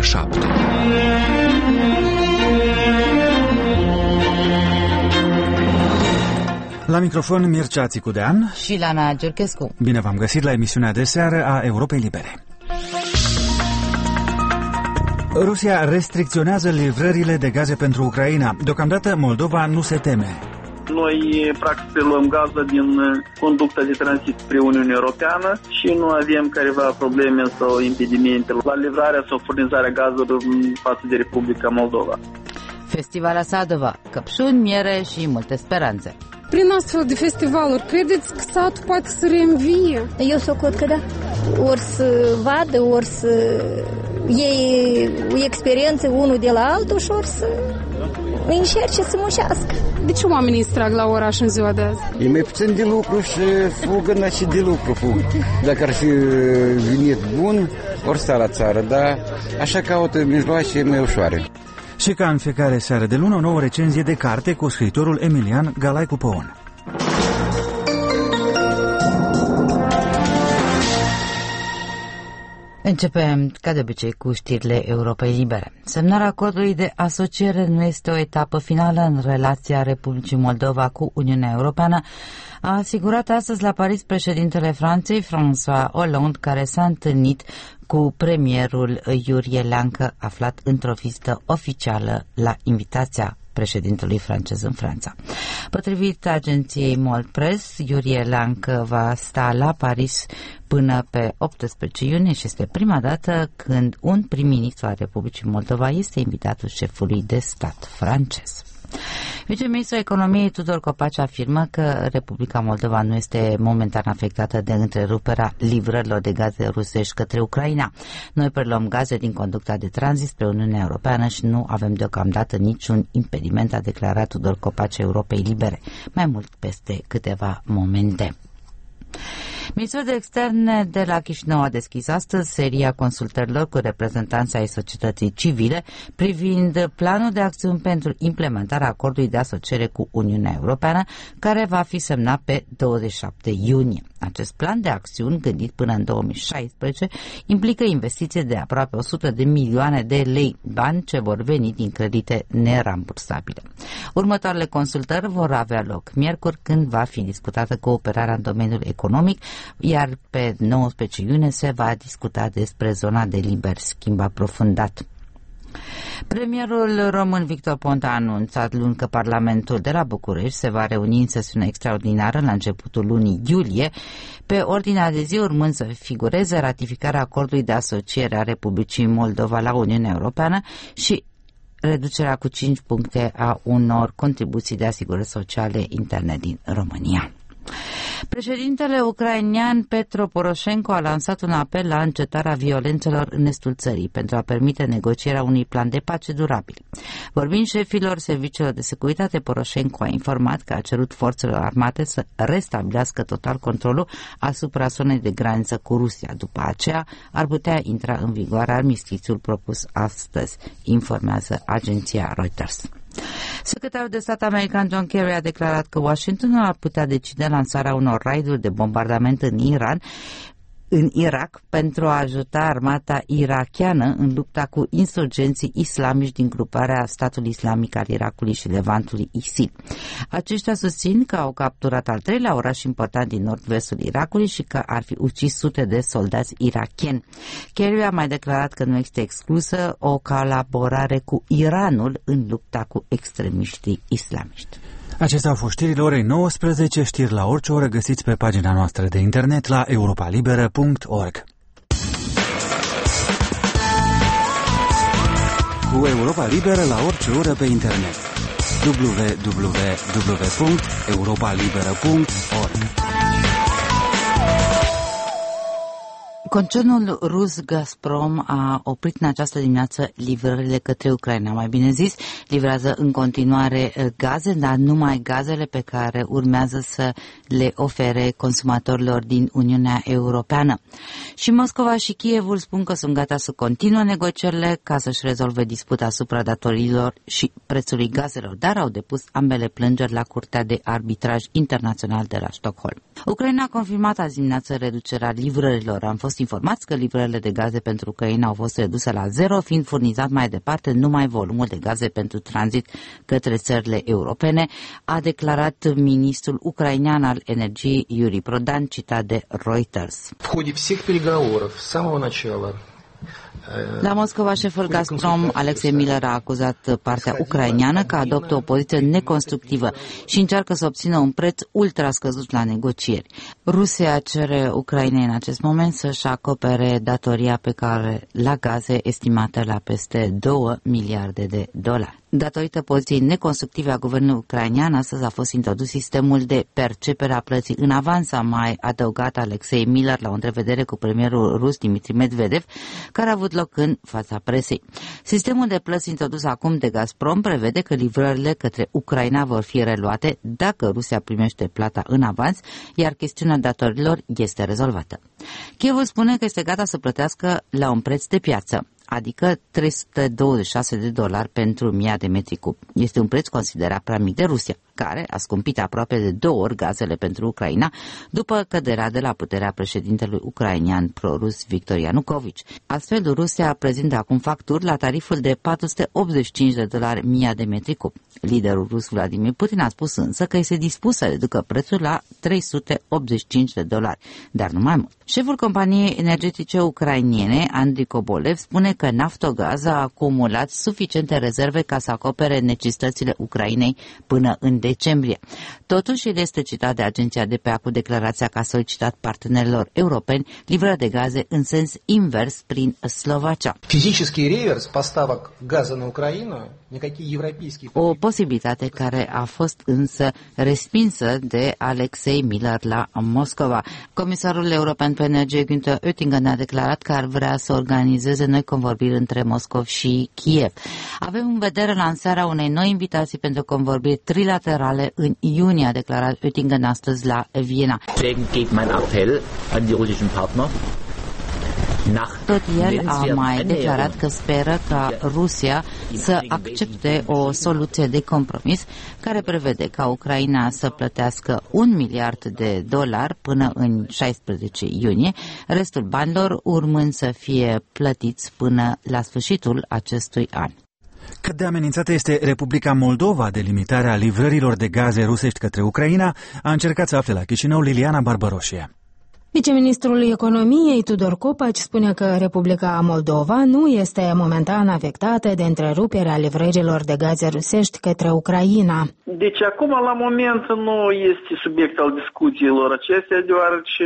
ora 7. La microfon Mircea Țicudean și Lana Giurchescu. Bine v-am găsit la emisiunea de seară a Europei Libere. Rusia restricționează livrările de gaze pentru Ucraina. Deocamdată Moldova nu se teme. Noi, practic, luăm gază din conducta de tranzit spre Uniunea Europeană și nu avem careva probleme sau impedimente la livrarea sau furnizarea gazelor față de Republica Moldova. Festival Sadova, căpșuni, miere și multe speranțe. Prin astfel de festivaluri, credeți că satul poate să reînvie? Eu socot că da. Ori să vadă, ori să iei o experiență unul de la altul și ori să încerce să muncească. De ce oamenii strag la oraș în ziua de azi? E mai puțin de lucru și fugă și de lucru fug. Dacă ar fi venit bun, ori sta la țară, dar așa caută mijloace mai ușoare. Și ca în fiecare seară de lună, o nouă recenzie de carte cu scriitorul Emilian Galaicu Păun. Începem, ca de obicei, cu știrile Europei Libere. Semnarea acordului de asociere nu este o etapă finală în relația Republicii Moldova cu Uniunea Europeană, a asigurat astăzi la Paris președintele Franței, François Hollande, care s-a întâlnit cu premierul Iurie Leancă, aflat într-o vizită oficială la invitația președintelui francez în Franța. Potrivit agenției Mold Press, Iurie Leancă va sta la Paris până pe 18 iunie și este prima dată când un prim-ministru al Republicii Moldova este invitatul șefului de stat francez. Viceministrul Economiei Tudor Copaci afirmă că Republica Moldova nu este momentan afectată de întreruperea livrărilor de gaze rusești către Ucraina. Noi preluăm gaze din conducta de tranzit spre Uniunea Europeană și nu avem deocamdată niciun impediment, a declarat Tudor Copaci Europei Libere. Mai mult peste câteva momente. Ministerul de Externe de la Chișinău a deschis astăzi seria consultărilor cu reprezentanții ai societății civile privind planul de acțiuni pentru implementarea acordului de asociere cu Uniunea Europeană, care va fi semnat pe 27 iunie. Acest plan de acțiuni, gândit până în 2016, implică investiții de aproape 100 de milioane de lei, bani ce vor veni din credite nerambursabile. Următoarele consultări vor avea loc miercuri, când va fi discutată cooperarea în domeniul economic, iar pe 19 iunie se va discuta despre zona de liber schimb aprofundat. Premierul român Victor Ponta a anunțat luni că Parlamentul de la București se va reuni în sesiune extraordinară la începutul lunii iulie, pe ordinea de zi urmând să figureze ratificarea acordului de asociere a Republicii Moldova la Uniunea Europeană și reducerea cu 5 puncte a unor contribuții de asigurări sociale interne din România. Președintele ucrainean Petro Poroșenko a lansat un apel la încetarea violențelor în estul țării pentru a permite negocierea unui plan de pace durabil. Vorbind șefilor serviciilor de securitate, Poroșenko a informat că a cerut forțelor armate să restabilească total controlul asupra zonei de graniță cu Rusia. După aceea ar putea intra în vigoare armistițiul propus astăzi, informează agenția Reuters. Secretarul de stat american John Kerry a declarat că Washingtonul ar putea decide lansarea unor raiduri de bombardament în Irak pentru a ajuta armata irakiană în lupta cu insurgenții islamici din gruparea statului islamic al Irakului și Levantului ISIL. Aceștia susțin că au capturat al treilea oraș important din nord-vestul Irakului și că ar fi ucis sute de soldați irakieni. Kerry a mai declarat că nu este exclusă o colaborare cu Iranul în lupta cu extremiștii islamiști. Acestea au fost știrile orei 19, știri la orice oră găsiți pe pagina noastră de internet la europalibera.org. Cu Europa Liberă la orice oră pe internet. www.europalibera.org. Concernul rus Gazprom a oprit în această dimineață livrările către Ucraina. Mai bine zis, livrează în continuare gaze, dar numai gazele pe care urmează să le ofere consumatorilor din Uniunea Europeană. Și Moscova și Kievul spun că sunt gata să continue negocierile ca să-și rezolve disputa asupra datoriilor și prețului gazelor, dar au depus ambele plângeri la Curtea de Arbitraj Internațional de la Stockholm. Ucraina a confirmat azi dimineață reducerea livrărilor. Am fost informați că livrările de gaze pentru Ucraina au fost reduse la zero, fiind furnizat mai departe numai volumul de gaze pentru tranzit către țările europene, a declarat ministrul ucrainean al energiei Yuri Prodan, citat de Reuters. La Moscova, șeful Gazprom, Alexei Miller, a acuzat partea ucraineană că adoptă o poziție neconstructivă și încearcă să obțină un preț ultra scăzut la negocieri. Rusia cere Ucrainei în acest moment să-și acopere datoria pe care la gaze estimată la peste 2 miliarde de dolari. Datorită poziției neconstructive a guvernului ucrainean, astăzi a fost introdus sistemul de percepere a plății în avans, a mai adăugat Alexei Miller la o întrevedere cu premierul rus Dmitry Medvedev, care a avut loc în fața presei. Sistemul de plăți introdus acum de Gazprom prevede că livrările către Ucraina vor fi reluate dacă Rusia primește plata în avans, iar chestiunea datorilor este rezolvată. Kievul spune că este gata să plătească la un preț de piață, adică $326 pentru 1000 de metri cub. Este un preț considerat prea mic de Rusia, care a scumpit aproape de 2 ori gazele pentru Ucraina după căderea de la puterea președintelui ucrainean pro-rus Viktor Yanukovych. Astfel, Rusia prezintă acum facturi la tariful de $485 1000 de metri cub. Liderul rus Vladimir Putin a spus însă că este dispus să reducă prețul la $385, dar nu mai mult. Șeful companiei energetice ucrainene, Andriy Kobolev, spune că Naftogaz a acumulat suficiente rezerve ca să acopere necesitățile Ucrainei până în decembrie. Totuși, el este citat de agenția DPA cu declarația că a solicitat partenerilor europeni livrări de gaze în sens invers prin Slovacia. O posibilitate care a fost însă respinsă de Alexei Miller la Moscova. Comisarul european pe energie Günther Oettinger a declarat că ar vrea să organizeze noi convorbiri între Moscova și Kiev. Avem în vedere lansarea unei noi invitații pentru convorbiri trilaterale în iunie, a declarat Oettinger astăzi la Viena. Tot el a mai declarat că speră ca Rusia să accepte o soluție de compromis care prevede ca Ucraina să plătească $1 miliard până în 16 iunie, restul banilor urmând să fie plătiți până la sfârșitul acestui an. Cât de amenințată este Republica Moldova de limitarea livrărilor de gaze rusești către Ucraina, a încercat să afle la Chișinău Liliana Barbăroșie. Viceministrul Economiei Tudor Copaci spune că Republica Moldova nu este momentan afectată de întreruperea livrărilor de gaze rusești către Ucraina. Deci acum la moment nu este subiect al discuțiilor acestea, deoarece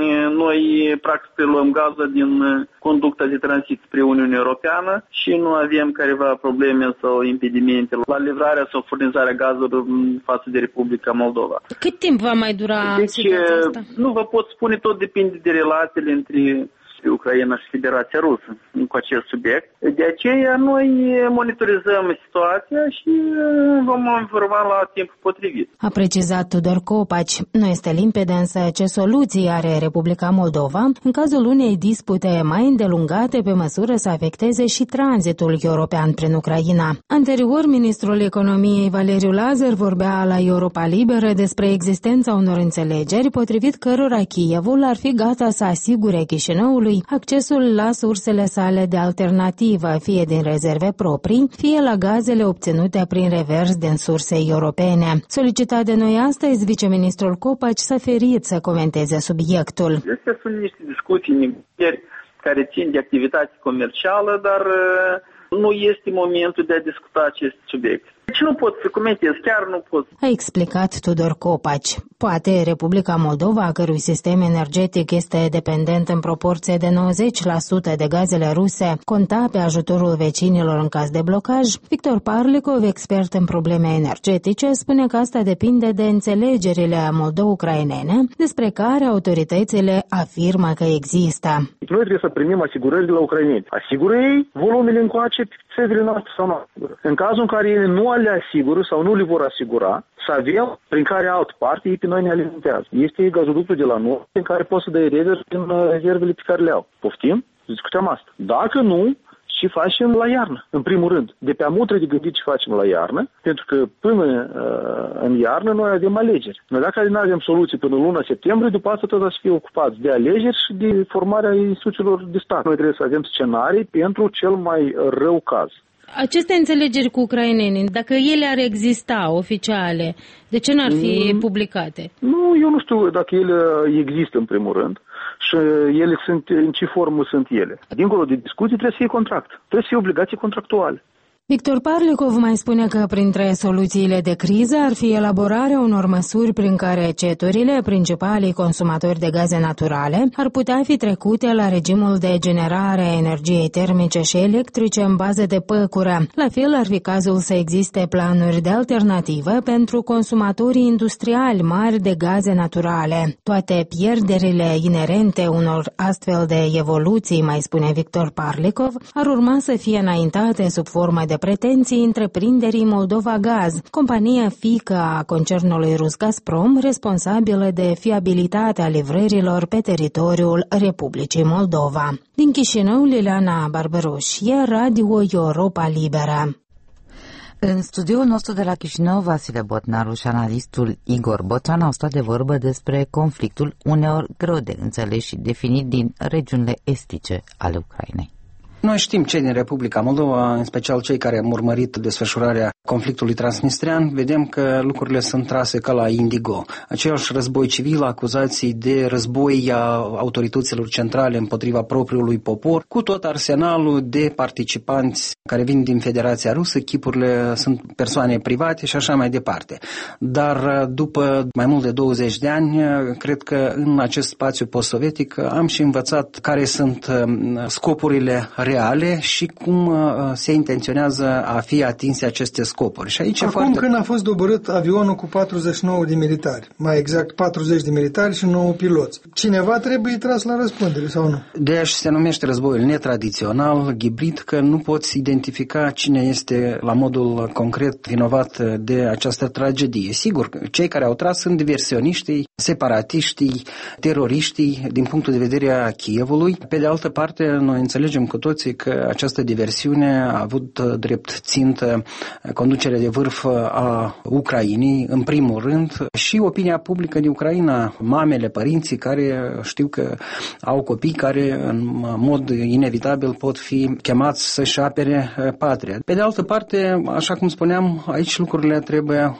noi practic luăm gazul din conducta de tranzit spre Uniunea Europeană și nu avem careva probleme sau impedimente la livrarea sau furnizarea gazelor față de Republica Moldova. Cât timp va mai dura situația asta? Nu vă pot spune, tot depinde de relațiile între Ucraina și Federația Rusă cu acest subiect. De aceea noi monitorizăm situația și vom informa la timpul potrivit. A precizat Tudor Copaci. Nu este limpede însă ce soluții are Republica Moldova în cazul unei dispute mai îndelungate pe măsură să afecteze și tranzitul european prin Ucraina. Anterior, ministrul economiei Valeriu Lazar vorbea la Europa Liberă despre existența unor înțelegeri potrivit cărora Kievul ar fi gata să asigure Chișinăului accesul la sursele sale de alternativă, fie din rezerve proprii, fie la gazele obținute prin revers din surse europene. Solicitat de noi astăzi, viceministrul Copaci s-a ferit să comenteze subiectul. Acestea sunt niște discuții, negocieri care țin de activitate comercială, dar nu este momentul de a discuta acest subiect. Deci nu pot să comentez, chiar nu pot. A explicat Tudor Copaci. Poate Republica Moldova, a cărui sistem energetic este dependent în proporție de 90% de gazele ruse, conta pe ajutorul vecinilor în caz de blocaj. Victor Parlikov, expert în probleme energetice, spune că asta depinde de înțelegerile moldo-ucrainene, despre care autoritățile afirmă că există. Noi trebuie să primim asigurări de la ucraineni. Asigură ei volumele încoace pe țările noastre sau nu asigură. În cazul în care ei nu le asigură sau nu le vor asigura, să avem prin care altă parte ei pe noi ne alimentează. Este gazoductul de la noi în care poți să dai revers prin rezervele pe care le au. Poftim? Discutăm asta. Dacă nu, ce facem la iarnă, în primul rând. De pe amul trebuie de gândit ce facem la iarnă, pentru că până în iarnă noi avem alegeri. Noi dacă nu avem soluții până luna septembrie, după asta tot să fie ocupați de alegeri și de formarea instituțiilor de stat. Noi trebuie să avem scenarii pentru cel mai rău caz. Aceste înțelegeri cu ucrainenii, dacă ele ar exista oficiale, de ce n-ar fi publicate? Nu, eu nu știu dacă ele există în primul rând și ele sunt, în ce formă sunt ele. Dincolo de discuții trebuie să fie contract, trebuie să fie obligații contractuale. Victor Parlikov mai spune că printre soluțiile de criză ar fi elaborarea unor măsuri prin care ceturile, principalii consumatori de gaze naturale, ar putea fi trecute la regimul de generare a energiei termice și electrice în bază de păcură. La fel ar fi cazul să existe planuri de alternativă pentru consumatorii industriali mari de gaze naturale. Toate pierderile inerente unor astfel de evoluții, mai spune Victor Parlikov, ar urma să fie înaintate sub formă de pretenții întreprinderii Moldova Gaz, compania fiică a concernului rus Gazprom, responsabilă de fiabilitatea livrărilor pe teritoriul Republicii Moldova. Din Chișinău, Liliana Barbaroșie, Radio Europa Liberă. În studioul nostru de la Chișinău, Vasile Botnaru și analistul Igor Boțan au stat de vorbă despre conflictul uneori greu de înțeles și definit din regiunile estice ale Ucrainei. Noi știm, cei din Republica Moldova, în special cei care am urmărit desfășurarea conflictului transnistrean, vedem că lucrurile sunt trase ca la indigo. Același război civil, acuzații de război a autorităților centrale împotriva propriului popor, cu tot arsenalul de participanți care vin din Federația Rusă, chipurile sunt persoane private și așa mai departe. Dar după mai mult de 20 de ani, cred că în acest spațiu post-sovietic am și învățat care sunt scopurile reale și cum se intenționează a fi atinse aceste scopuri. Și aici acum când a fost doborât avionul cu 49 de militari, mai exact 40 de militari și 9 piloți, cineva trebuie tras la răspundere sau nu? De-aia se numește războiul netradițional, hibrid, că nu poți identifica cine este la modul concret vinovat de această tragedie. Sigur, cei care au tras sunt diversioniștii, separatiștii, teroriștii din punctul de vedere a Kievului. Pe de altă parte, noi înțelegem cu toții că această diversiune a avut drept țintă conducerea de vârf a Ucrainei, în primul rând, și opinia publică din Ucraina, mamele, părinții care știu că au copii care în mod inevitabil pot fi chemați să-și apere patria. Pe de altă parte, așa cum spuneam, aici lucrurile trebuie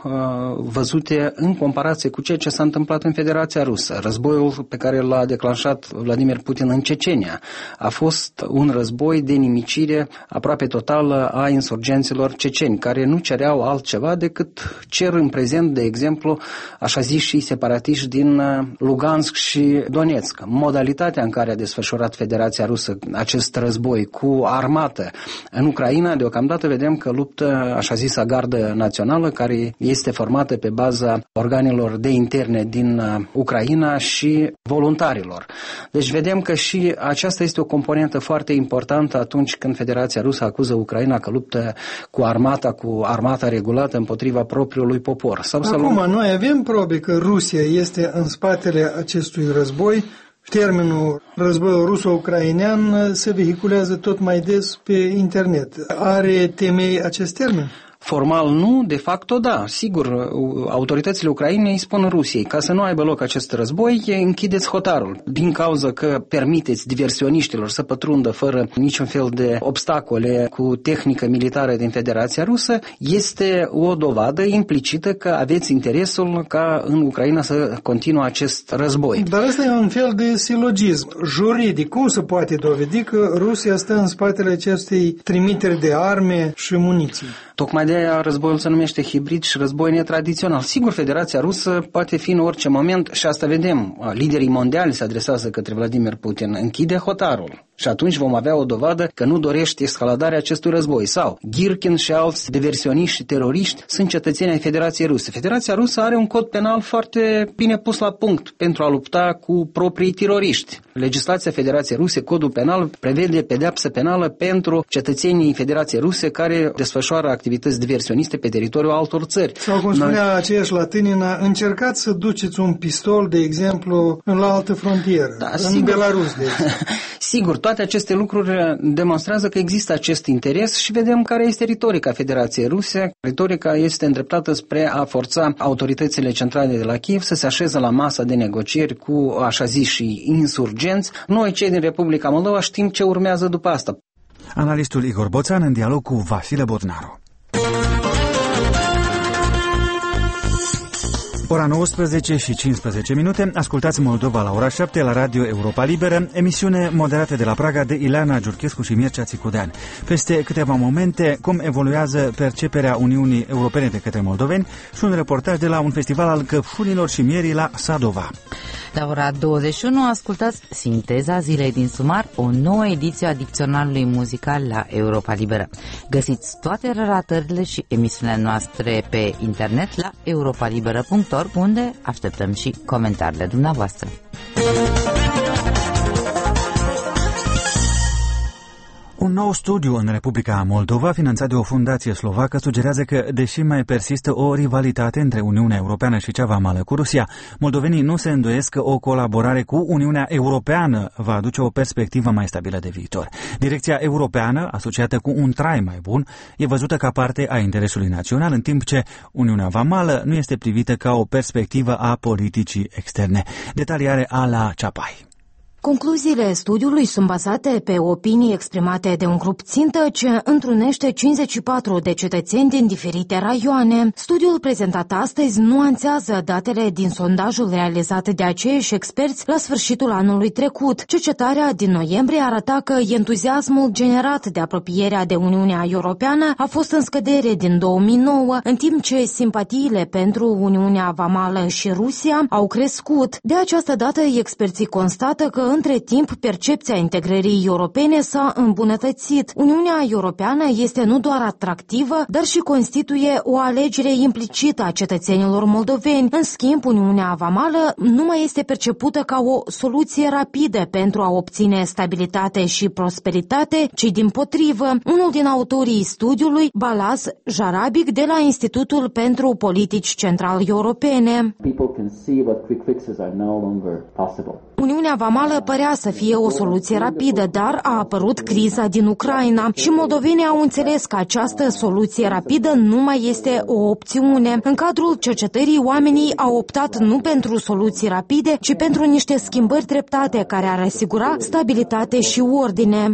văzute în comparație cu ceea ce s-a întâmplat în Federația Rusă. Războiul pe care l-a declanșat Vladimir Putin în Cecenia a fost un război de nimicire aproape totală a insurgenților ceceni, care nu cereau altceva decât cer în prezent, de exemplu, așa zis și separatiști din Lugansk și Donetsk. Modalitatea în care a desfășurat Federația Rusă acest război cu armată în Ucraina, deocamdată vedem că luptă așa zisa gardă națională, care este formată pe baza organelor de interne din Ucraina și voluntarilor. Deci vedem că și aceasta este o componentă foarte importantă atunci când Federația Rusă acuză Ucraina că luptă cu armata regulată împotriva propriului popor. Acum, noi avem probe că Rusia este în spatele acestui război. Termenul războiul ruso-ucrainean se vehiculează tot mai des pe internet. Are temei acest termen? Formal nu, de facto da. Sigur, autoritățile Ucrainei spun Rusiei, ca să nu aibă loc acest război, închideți hotarul. Din cauza că permiteți diversioniștilor să pătrundă fără niciun fel de obstacole cu tehnică militară din Federația Rusă, este o dovadă implicită că aveți interesul ca în Ucraina să continue acest război. Dar asta e un fel de silogism. Juridic, cum se poate dovedi că Rusia stă în spatele acestei trimiteri de arme și muniții? Tocmai de aia războiul se numește hibrid și război netradițional. Sigur, Federația Rusă poate fi în orice moment, și asta vedem, liderii mondiali se adresează către Vladimir Putin, închide hotarul. Și atunci vom avea o dovadă că nu dorește escaladarea acestui război. Sau Girkin și alți diversioniști și teroriști sunt cetățeni ai Federației Ruse. Federația Rusă are un cod penal foarte bine pus la punct pentru a lupta cu proprii teroriști. Legislația Federației Ruse, codul penal, prevede pedeapsă penală pentru cetățenii Federației Ruse care desfășoară activități diversioniste pe teritoriul altor țări. Sau cum spunea aceeași Latânina, încercați să duceți un pistol, de exemplu, la altă frontieră, în Belarus, de exemplu. Sigur, toate aceste lucruri demonstrează că există acest interes și vedem care este retorica Federației Ruse. Retorica este îndreptată spre a forța autoritățile centrale de la Kiev să se așeze la masa de negocieri cu așa ziși insurgenți. Noi, cei din Republica Moldova, știm ce urmează după asta. Analistul Igor Boțan în dialog cu Vasile Bodnaru. Ora 19 și 15 minute, ascultați Moldova la ora 7 la Radio Europa Liberă, emisiune moderată de la Praga de Ileana Giurchescu și Mircea Țicudean. Peste câteva momente, cum evoluează perceperea Uniunii Europene de către moldoveni și un reportaj de la un festival al căpșunilor și mierii la Sadova. La ora 21 ascultați Sinteza zilei din Sumar, o nouă ediție a dicționarului muzical la Europa Liberă. Găsiți toate relatările și emisiunile noastre pe internet la europalibera.org, unde așteptăm și comentariile dumneavoastră. Un nou studiu în Republica Moldova, finanțat de o fundație slovacă, sugerează că, deși mai persistă o rivalitate între Uniunea Europeană și cea vamală cu Rusia, moldovenii nu se îndoiesc că o colaborare cu Uniunea Europeană va aduce o perspectivă mai stabilă de viitor. Direcția europeană, asociată cu un trai mai bun, e văzută ca parte a interesului național, în timp ce Uniunea Vamală nu este privită ca o perspectivă a politicii externe. Detalii are Ala Ceapai. Concluziile studiului sunt bazate pe opinii exprimate de un grup țintă ce întrunește 54 de cetățeni din diferite raioane. Studiul prezentat astăzi nuanțează datele din sondajul realizat de aceiași experți la sfârșitul anului trecut. Cercetarea din noiembrie arăta că entuziasmul generat de apropierea de Uniunea Europeană a fost în scădere din 2009, în timp ce simpatiile pentru Uniunea Vamală și Rusia au crescut. De această dată, experții constată că între timp, percepția integrării europene s-a îmbunătățit. Uniunea Europeană este nu doar atractivă, dar și constituie o alegere implicită a cetățenilor moldoveni. În schimb, Uniunea Vamală nu mai este percepută ca o soluție rapidă pentru a obține stabilitate și prosperitate, ci dimpotrivă. Unul din autorii studiului, Balazs Jarabic, de la Institutul pentru Politici Central Europene. Uniunea Vamală părea să fie o soluție rapidă, dar a apărut criza din Ucraina și moldovenii au înțeles că această soluție rapidă nu mai este o opțiune. În cadrul cercetării, oamenii au optat nu pentru soluții rapide, ci pentru niște schimbări treptate care ar asigura stabilitate și ordine.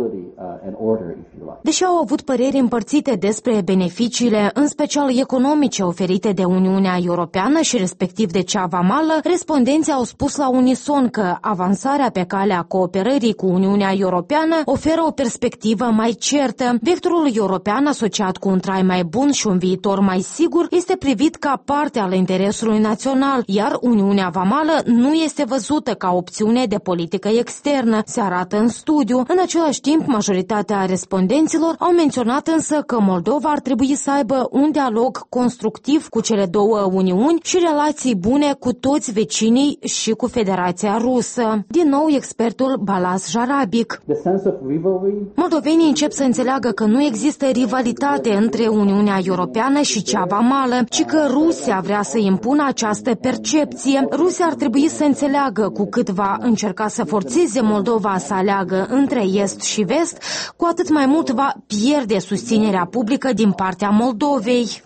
Deși au avut păreri împărțite despre beneficiile, în special economice, oferite de Uniunea Europeană și respectiv de cea vamală, respondenții au spus la unison că avansarea pe calea cooperării cu Uniunea Europeană oferă o perspectivă mai certă. Vectorul european asociat cu un trai mai bun și un viitor mai sigur este privit ca parte al interesului național, iar Uniunea Vamală nu este văzută ca opțiune de politică externă, se arată în studiu. În același timp, majoritatea respondenților au menționat însă că Moldova ar trebui să aibă un dialog constructiv cu cele două uniuni și relații bune cu toți vecinii și cu Federația Rusă. Din nou, expertul Balazs Jarabic. Moldovenii încep să înțeleagă că nu există rivalitate între Uniunea Europeană și cea vamală, ci că Rusia vrea să impună această percepție. Rusia ar trebui să înțeleagă cu cât va încerca să forțeze Moldova să aleagă între est și vest, cu atât mai mult va pierde susținerea publică din partea Moldovei.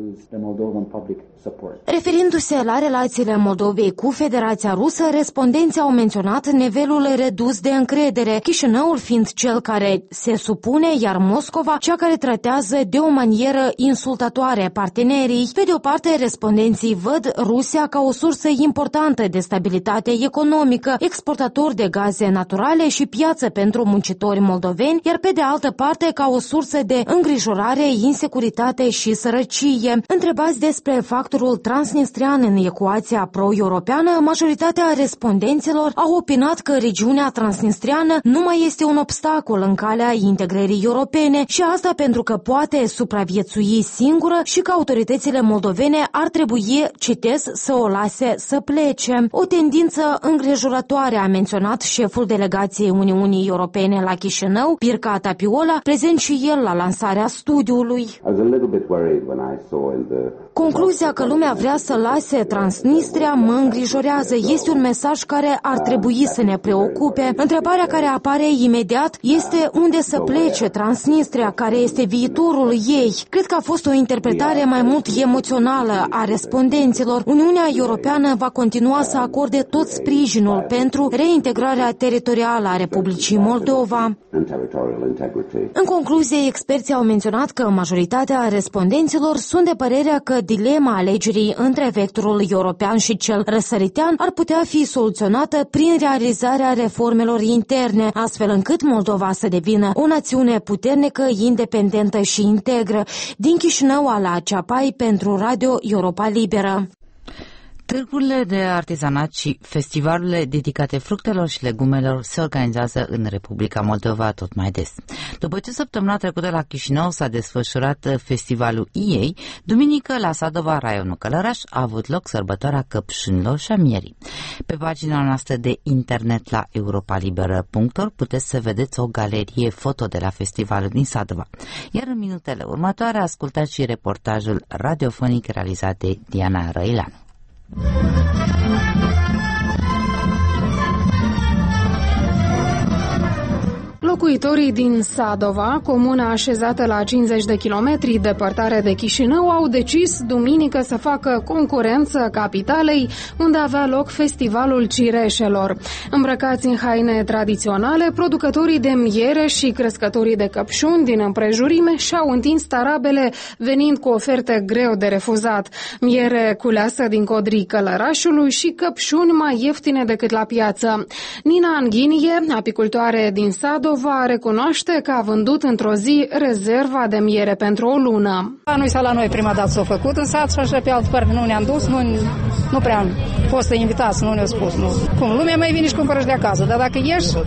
Referindu-se la relațiile Moldovei cu Federația Rusă, respondenții au menționat nivelul redus de încredere, Chișinăul fiind cel care se supune, iar Moscova cea care tratează de o manieră insultătoare partenerii. Pe de o parte, respondenții văd Rusia ca o sursă importantă de stabilitate economică, exportator de gaze naturale și piață pentru muncitori moldoveni, iar pe de altă parte ca o sursă de îngrijorare, insecuritate și sărăcie. Întrebați despre factori factorul transnistrian în ecuația pro-europeană, majoritatea respondenților au opinat că regiunea transnistriană nu mai este un obstacol în calea integrării europene și asta pentru că poate supraviețui singură și că autoritățile moldovene ar trebui, citez, să o lase să plece. O tendință îngrijorătoare a menționat șeful delegației Uniunii Europene la Chișinău, Pirca Tapiola, prezent și el la lansarea studiului. Concluzia că lumea vrea să lase Transnistria mă îngrijorează. Este un mesaj care ar trebui să ne preocupe. Întrebarea care apare imediat este unde să plece Transnistria, care este viitorul ei. Cred că a fost o interpretare mai mult emoțională a respondenților. Uniunea Europeană va continua să acorde tot sprijinul pentru reintegrarea teritorială a Republicii Moldova. În concluzie, experții au menționat că majoritatea respondenților sunt de părerea că dilema alegerii între vectorul european și cel răsăritean ar putea fi soluționată prin realizarea reformelor interne, astfel încât Moldova să devină o națiune puternică, independentă și integră. Din Chișinău, Ala Ceapai pentru Radio Europa Liberă. Târgurile de artizanat și festivalurile dedicate fructelor și legumelor se organizează în Republica Moldova tot mai des. După ce săptămâna trecută la Chișinău s-a desfășurat festivalul IEI, duminică la Sadova, raionul Călăraș, a avut loc sărbătoarea căpșunilor și a mierii. Pe pagina noastră de internet la europalibera.ro puteți să vedeți o galerie foto de la festivalul din Sadova. Iar în minutele următoare ascultați și reportajul radiofonic realizat de Diana Răileanu. Locuitorii din Sadova, comuna așezată la 50 de kilometri departare de Chișinău, au decis duminică să facă concurență capitalei, unde avea loc festivalul cireșelor. Îmbrăcați în haine tradiționale, producătorii de miere și crescătorii de căpșuni din împrejurime și-au întins tarabele, venind cu oferte greu de refuzat. Miere culeasă din codrii Călărașului și căpșuni mai ieftine decât la piață. Nina Anghinie, apicultoare din Sadova, recunoaște că a vândut într-o zi rezerva de miere pentru o lună. Anul ăsta la noi prima dată s-a făcut în sat și așa pe altă parte nu ne-am dus, nu prea am fost invitați, nu ne-au spus. Nu. Cum, lumea mai vine și cumpără și de acasă, dar dacă ieși,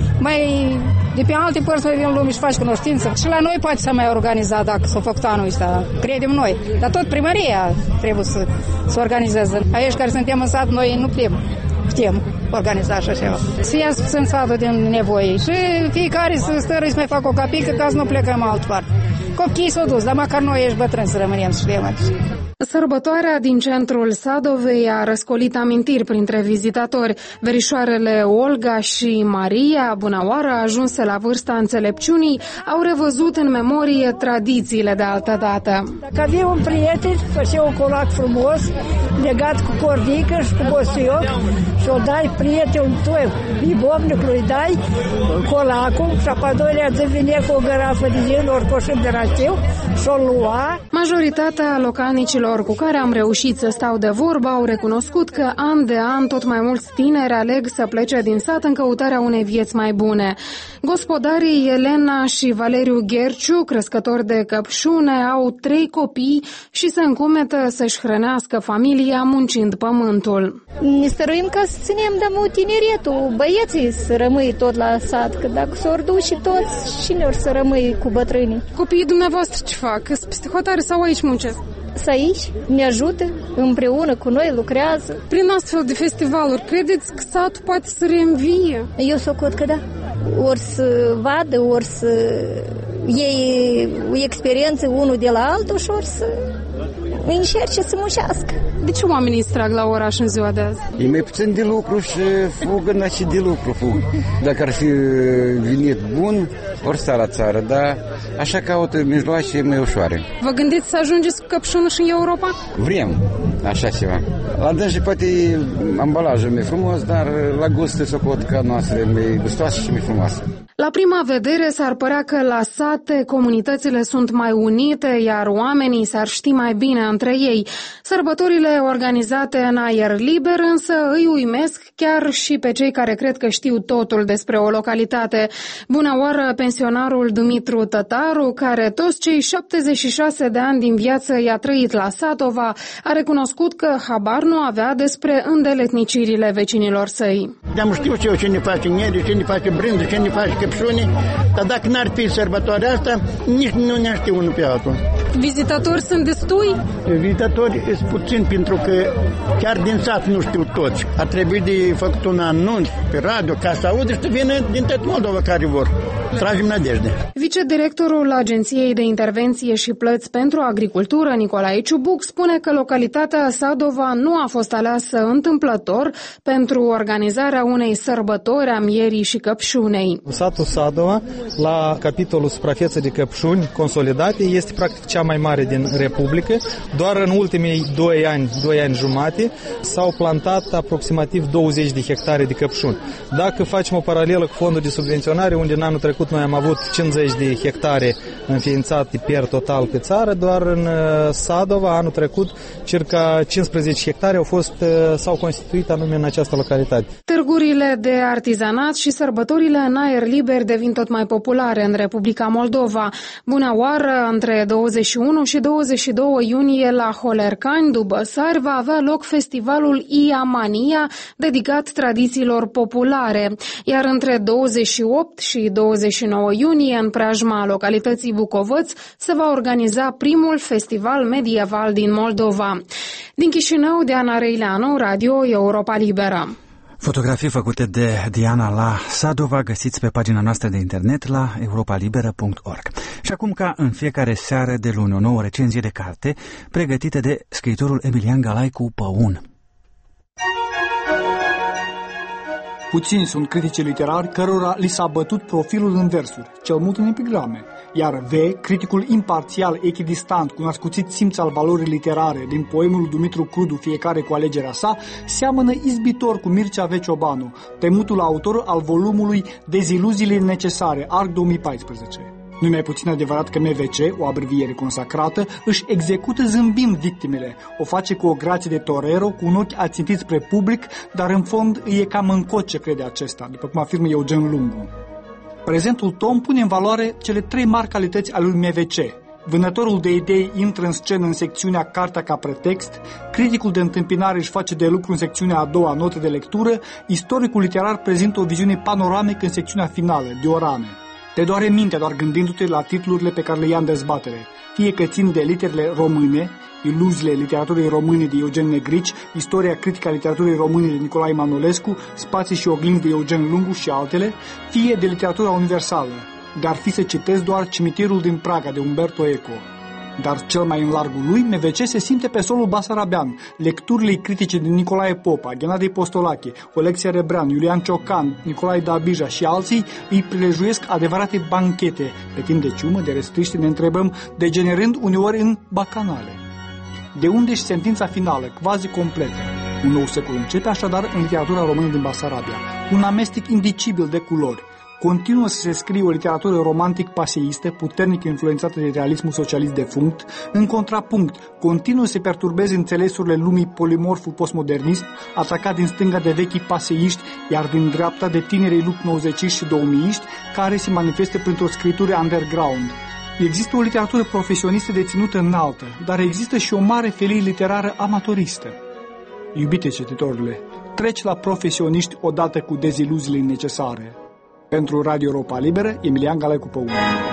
de pe alte părți mai vin lume și faci cunoștință. Și la noi poate să mai organiza dacă s-a făcut anul ăsta, credem noi. Dar tot primăria trebuie să organizeze. Aici care suntem în sat, noi nu putem organiza așa ceva. Să iasă puțin satul din nevoie și fiecare să stără să mai facă o capică ca să nu plecăm altă parte. Copiii s-au dus, dar măcar noi ești bătrâni să rămânem și știm aici. Sărbătoarea din centrul Sadovei a răscolit amintiri printre vizitatori. Verișoarele Olga și Maria, bunăoară, ajunse la vârsta înțelepciunii, au revăzut în memorie tradițiile de altă dată. Dacă avea un prieten, făcea un colac frumos, legat cu cordică și cu bostuioc și o dai prietenul tău, ibomnicului dai colacul și apoi a doilea zi vine cu o gărafă de gin, ori coșul de rachiu și o lua. Majoritatea localnicilor cu care am reușit să stau de vorbă au recunoscut că an de an tot mai mulți tineri aleg să plece din sat în căutarea unei vieți mai bune. Gospodarii Elena și Valeriu Gherciu, crescători de căpșune, au 3 copii și se încumetă să-și hrănească familia muncind pământul. Ne stăruim ca să ținem de tineretul, băieții să rămâi tot la sat, că dacă s-or duce toți, cine or să rămâi cu bătrânii? Copiii dumneavoastră ce fac? Sunt peste hotare sau aici muncesc? Să aici ne ajută, împreună cu noi lucrează. Prin astfel de festivaluri, credeți că satul poate să reînvie? Eu socot că da. Ori să vadă, ori să iei o experiență unul de la altul și ori să încerce să muncească. De ce oamenii îți trag la oraș în ziua de azi? E mai puțin de lucru și fugă și de lucru fug. Dacă ar fi venit bun, ori sta la țară, dar așa caută mijloace mai ușoare. Vă gândiți să ajungeți cu căpșunul și în Europa? Vrem așa ceva. La dâns și poate ambalajul mai frumos, dar la gust socot ca noastră mai gustoasă și mai frumoasă. La prima vedere s-ar părea că la sate comunitățile sunt mai unite, iar oamenii s-ar ști mai bine între ei. Sărbătorile organizate în aer liber însă îi uimesc chiar și pe cei care cred că știu totul despre o localitate. Bună oară, pensionarul Dumitru Tătaru, care toți cei 76 de ani din viață i-a trăit la Sadova, a recunoscut că habar nu avea despre îndeletnicirile vecinilor săi. Am știut și eu ce ne face nieri, ce ne face brânză, ce ne face căpșuni, dar dacă n-ar fi sărbătoarea asta, nici nu ne știu unul pe altul. Vizitatori sunt destui? Vizitatori sunt puțini, pentru că chiar din sat nu știu toți. Ar trebui de făcut un anunț pe radio ca să audă și să vină din tot Moldova care vor. Tragem nădejde. Vicedirectorul Agenției de Intervenție și Plăți pentru Agricultură, Nicolae Ciubuc, spune că localitatea Sadova nu a fost aleasă întâmplător pentru organizarea unei sărbători a mierii și căpșunei. Satul Sadova, la capitolul suprafețe de căpșuni consolidate, este practic cea mai mare din Republică. Doar în ultimii 2 ani jumate, s-au plantat aproximativ 20 de hectare de căpșuni. Dacă facem o paralelă cu fondul de subvenționare, unde în anul trecut noi am avut 50 de hectare înființate per total pe țară, doar în Sadova, anul trecut, circa 15 hectare s-au constituit anume în această localitate. Târgurile de artizanat și sărbătorile în aer liber devin tot mai populare în Republica Moldova. Bună oară, între 21 și 22 iunie la Holercani, Dubăsari, va avea loc festivalul Iamania, dedicat tradițiilor populare, iar între 28 și 29 iunie, în preajma localității Bucovăț, se va organiza primul festival medieval din Moldova. Din Chișinău, Diana Reileanu, Radio Europa Liberă. Fotografii făcute de Diana la Sadova găsiți pe pagina noastră de internet la europalibera.org. Și acum, ca în fiecare seară de luni, o nouă recenzie de carte pregătită de scriitorul Emilian Galaicu Păun. Puțini sunt criticii literari cărora li s-a bătut profilul în versuri, cel mult în epigrame, iar V, criticul imparțial, echidistant, cu un ascuțit simț al valorii literare din poemul Dumitru Crudu, Fiecare cu alegerea sa, seamănă izbitor cu Mircea V. Ciobanu, temutul autor al volumului Deziluziile necesare, Arc 2014. Nu mai puțin adevărat că MVC, o abreviere consacrată, își execută zâmbind victimele. O face cu o grație de torero, cu un ochi ațintit spre public, dar în fond îi e cam în cot ce crede acesta, după cum afirmă Eugen Lungu. Prezentul tom pune în valoare cele 3 mari calități ale lui MVC. Vânătorul de idei intră în scenă în secțiunea Cartea ca pretext, criticul de întâmpinare își face de lucru în secțiunea a doua, Note de lectură, istoricul literar prezintă o viziune panoramică în secțiunea finală, Diorame. Te doare mintea doar gândindu-te la titlurile pe care le ia în dezbatere, fie că țin de literele române, Iluziile literaturii române de Eugen Negrici, Istoria critică a literaturii române de Nicolae Manolescu, Spații și oglinzi de Eugen Lungu și altele, fie de literatura universală, de-ar fi să citesc doar Cimitirul din Praga de Umberto Eco. Dar cel mai în largul lui, MVC se simte pe solul basarabean. Lecturile critice de Nicolae Popa, Ghenadie Postolache, Olexia Rebrean, Iulian Ciocan, Nicolae Dabija și alții îi prilejuiesc adevărate banchete, pe timp de ciumă, de restriște, ne întrebăm, degenerând uneori în bacanale. De unde și sentința finală, quasi completă? Un nou secol începe așadar în literatura română din Basarabia, un amestec indicibil de culori. Continuă să se scrie o literatură romantic-paseistă, puternic influențată de realismul socialist defunct. În contrapunct, continuă să se perturbeze înțelesurile lumii polimorful postmodernist, atacat din stânga de vechii paseiști, iar din dreapta de tinerii lupi nouăzeciști și 2000-iști, care se manifestă printr-o scritură underground. Există o literatură profesionistă deținută înaltă, dar există și o mare felie literară amatoristă. Iubite cititorile, treci la profesioniști odată cu deziluziile necesare. Pentru Radio Europa Liberă, Emilian Galaicu Păun.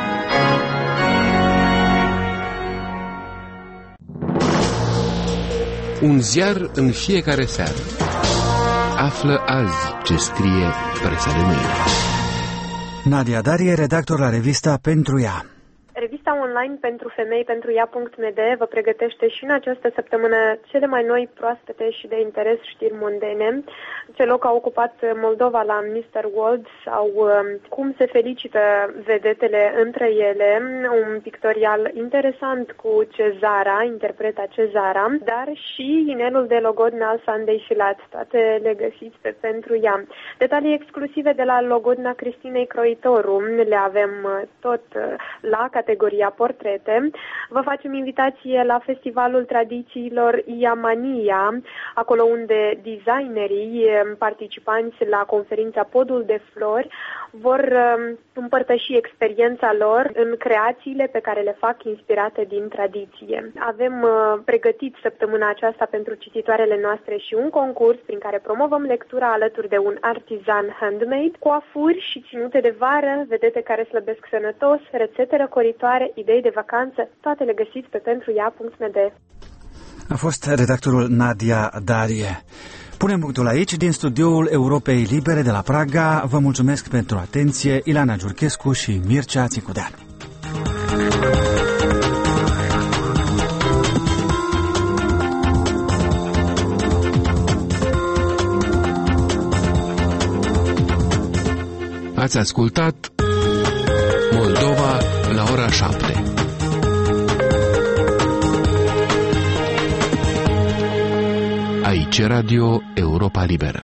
Un ziar în fiecare seară. Află azi ce scrie presa de mâine. Nadia Darie, redactor la revista Pentru ea. Revista online pentru femei pentru ea.md vă pregătește și în această săptămână cele mai noi, proaspete și de interes știri mondene. Ce loc a ocupat Moldova la Mr. World sau cum se felicită vedetele între ele, un pictorial interesant cu Cezara, interpreta Cezara, dar și inelul de Logodna al Sandei Filat. Toate le găsiți pe Pentru ea. Detalii exclusive de la Logodna Cristinei Croitoru le avem tot la categoria ia portrete. Vă facem invitație la Festivalul Tradițiilor Iamania, acolo unde designerii participanți la conferința Podul de Flori vor împărtăși experiența lor în creațiile pe care le fac inspirate din tradiție. Avem pregătit săptămâna aceasta pentru cititoarele noastre și un concurs prin care promovăm lectura alături de un artizan handmade, coafuri și ținute de vară, vedete care slăbesc sănătos, rețete răcoritoare, idei de vacanță, toate le găsiți pe pentrua.md. A fost redactorul Nadia Darie. Punem punctul aici, din studioul Europei Libere de la Praga. Vă mulțumesc pentru atenție, Ilana Giurchescu și Mircea Țicudean. Ați ascultat Moldova la ora 7. Aici Radio Europa Liberă.